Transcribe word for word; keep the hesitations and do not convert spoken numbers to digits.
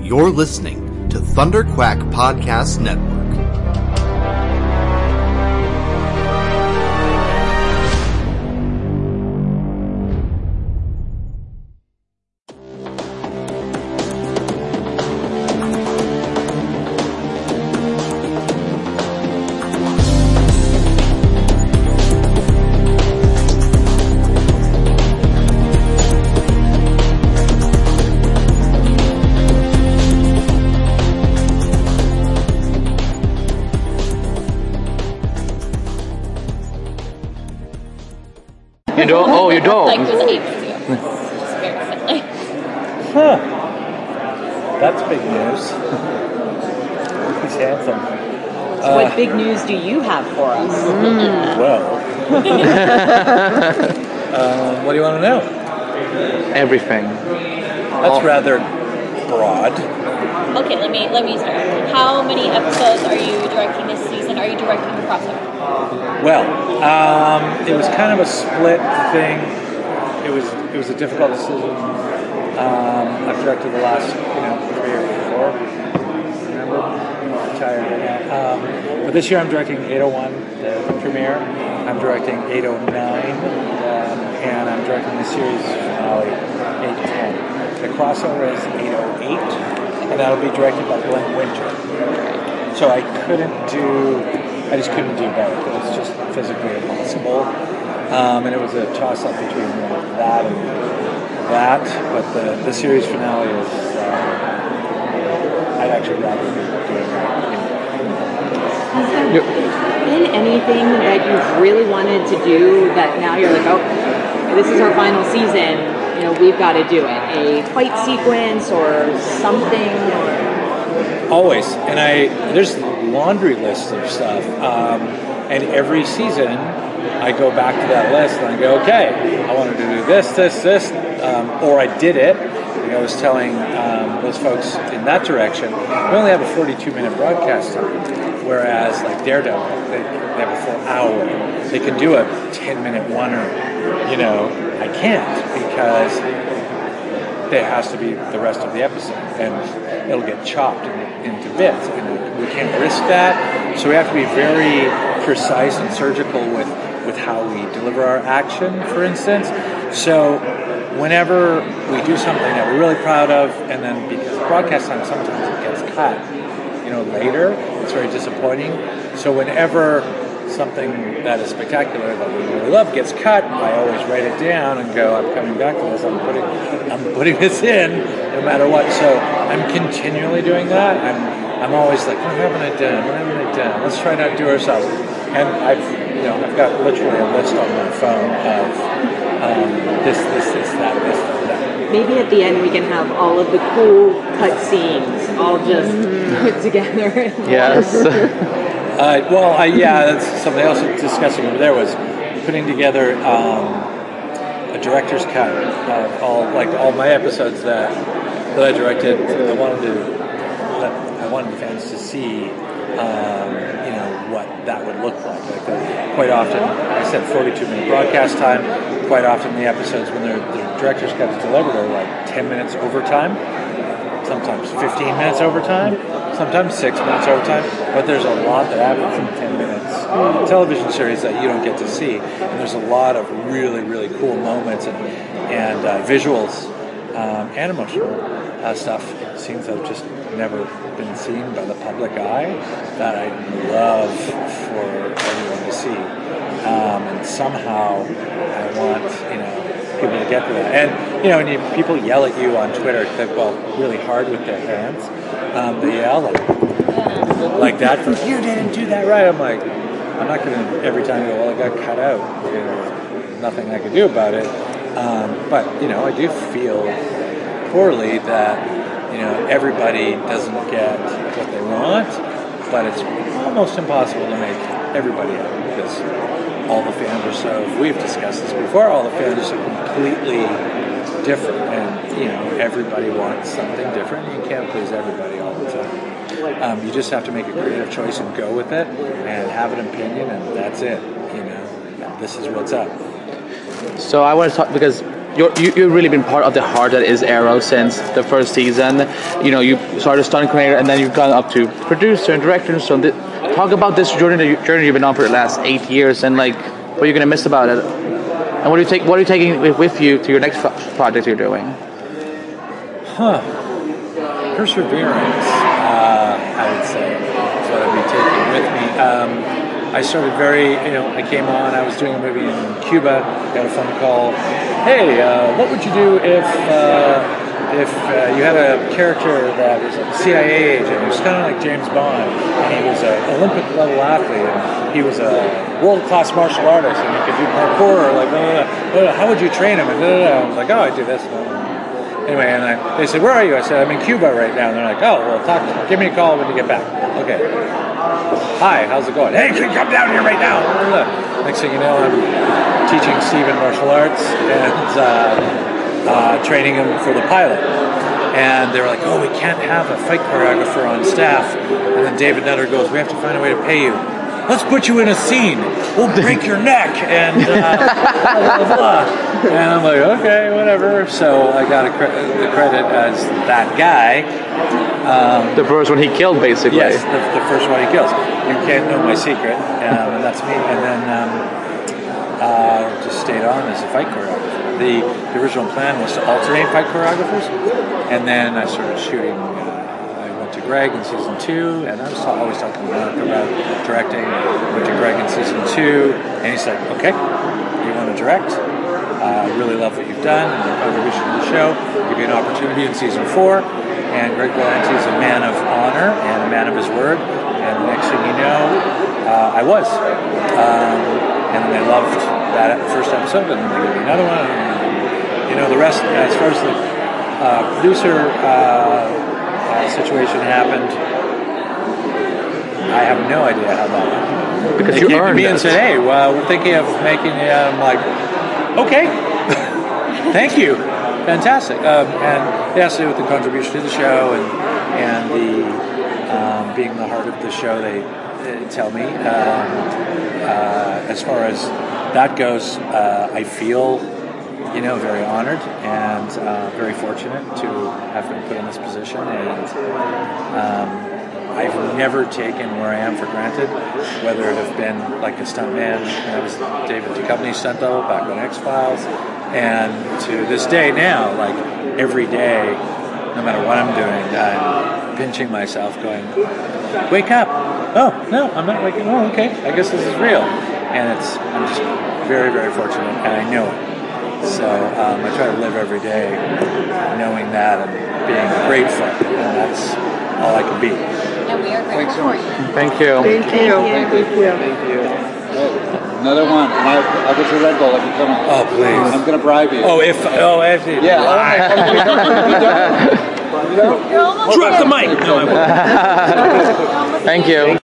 You're listening to Thunder Quack Podcast Network. You don't? Oh, you don't? Like, it was eight months ago. Just very recently. Huh. That's big news. He's handsome. So Uh, what big news do you have for us? well. um, what do you want to know? Everything. That's rather broad. Okay, let me let me start. How many episodes are you directing this season? Are you directing the crossover? Well, um, it was kind of a split thing. It was it was a difficult decision. Um, I've directed the last, you know, three or four. Remember? I'm tired right now. Um, but this year I'm directing eight oh one, the premiere. I'm directing eight oh nine, um, and I'm directing the series finale, eight ten. The crossover is eight oh eight, and that'll be directed by Glenn Winter. So I couldn't do, I just couldn't do both. It was just physically impossible. Um, and it was a toss-up between that and that, but the, the series finale is, uh, I'd actually rather be doing that. Has there been anything that you've really wanted to do that now you're like, oh, this is our final season, you know, we've got to do it? A fight sequence or something? Or... Always. And I, there's a laundry list of stuff. Um, and every season, I go back to that list and I go, okay, I wanted to do this, this, this, um, or I did it. Like I was telling um, those folks in that direction, we only have a forty-two minute broadcast time, whereas like Daredevil, they, they have a full hour. They can do a ten minute one-er, you know, I can't because there has to be the rest of the episode, and it'll get chopped into bits, and we can't risk that. So we have to be very precise and surgical with, with how we deliver our action, for instance. So whenever we do something that we're really proud of, and then because of broadcast time, sometimes it gets cut, you know, later, it's very disappointing. So whenever something that is spectacular that we really love gets cut, I always write it down and go, I'm coming back to this, I'm putting I'm putting this in no matter what. So I'm continually doing that. I'm I'm always like, what haven't I done? What haven't I done? Let's try not to do ourselves. And I've you know, I've got literally a list on my phone of um, this, this, this, that, this, that. Maybe at the end we can have all of the cool cut scenes all just put together. Yes. Uh, well, I, yeah, that's something else we're discussing over there was putting together um, a director's cut of all, like all my episodes that that I directed. I wanted to, let, I wanted the fans to see, um, you know, what that would look like. Like uh, quite often, I said forty-two minute broadcast time. Quite often, the episodes when their their director's cut is delivered are like ten minutes overtime. Sometimes fifteen minutes overtime, sometimes six minutes overtime, but there's a lot that happens in ten minutes. Mm. Television series that you don't get to see, and there's a lot of really, really cool moments and, and uh, visuals um, and emotional uh, stuff, scenes that have just never been seen by the public eye that I love for everyone to see. Um, and somehow I want, you know, people to get to that. And, you know, and you, people yell at you on Twitter, that, well, really hard with their hands. Um, they yell like, like that, for, you didn't do that right. I'm like, I'm not going to every time go, well, I got cut out. You know, there's nothing I can do about it. Um, but, you know, I do feel poorly that, you know, everybody doesn't get what they want, but it's almost impossible to make everybody happy because all the fans are so, we've discussed this before, all the fans are so completely different, and, you know, everybody wants something different. You can't please everybody all the time. Um, you just have to make a creative choice and go with it and have an opinion, and that's it, you know. This is what's up. So I want to talk, because you're, you, you've really been part of the heart that is Arrow since the first season. You know, you started as stunt coordinator, and then you've gone up to producer and director. So th- talk about this journey journey you've been on for the last eight years, and like what you're gonna miss about it, and what are you take what are you taking with, with you to your next pro- project you're doing? Huh. Perseverance, uh, I would say, is what I'd be taking with me. Um, I started very, you know, I came on, I was doing a movie in Cuba, got a phone call, hey, uh, what would you do if uh, if uh, you had a character that was a C I A agent, he was kind of like James Bond, and he was an Olympic level athlete, and he was a world-class martial artist, and he could do parkour, like, blah, blah, blah, blah, how would you train him? And blah, blah, blah. I was like, oh, I do this. Anyway, and I, they said, where are you? I said, I'm in Cuba right now. And they're like, oh, well, talk, give me a call when you get back. Okay. Hi, how's it going? Hey, can you come down here right now? Next thing you know, I'm teaching Steven martial arts and uh, uh, training him for the pilot. And they were like, oh, we can't have a fight choreographer on staff. And then David Nutter goes, we have to find a way to pay you. Let's put you in a scene. We'll break your neck and uh, blah, blah, blah. And I'm like, okay, whatever. So I got a cre- the credit as that guy. Um, The first one he killed, basically. yes, the, the first one he kills. You can't know my secret, um, and that's me. And then um, uh, just stayed on as a fight choreographer. The, the original plan was to alternate fight choreographers, and then I started shooting. Uh, to Greg in season two, and I was ta- always talking about, about directing. Went to Greg in season two, and he's like, okay, you want to direct? I uh, really love what you've done and your contribution to the show. Give you an opportunity in season four, and Greg Berlanti is a man of honor and a man of his word, and the next thing you know, uh, I was. Um, and they loved that first episode, and then they gave me another one, and, you know, the rest, as far as the uh, producer uh, Uh, situation happened. I have no idea how that happened. Because they you came to earned me it. and said, hey, well, we're thinking of making it. I'm like, okay, thank you, fantastic. Um, and it has to do with the contribution to the show and and the um, being the heart of the show. They, they tell me. Um, uh, as far as that goes, uh, I feel, you know, very honored and uh, very fortunate to have been put in this position. And um, I've never taken where I am for granted, whether it have been like a stuntman. I was David Duchovny's stunt double back on X-Files. And to this day now, like every day, no matter what I'm doing, I'm pinching myself going, wake up. Oh, no, I'm not waking up. Oh, okay, I guess this is real. And it's, I'm just very, very fortunate, and I know it. So um, I try to live every day knowing that and being grateful, and that's all I can be. And we are grateful for you. Thank you. Thank you. Thank you. Thank you. Another one. I'll, I'll get you a Red Bull if you come on. Oh, please. I'm going to bribe you. Oh, if oh, if you Yeah. You're almost drop the mic. No, I won't. Thank you.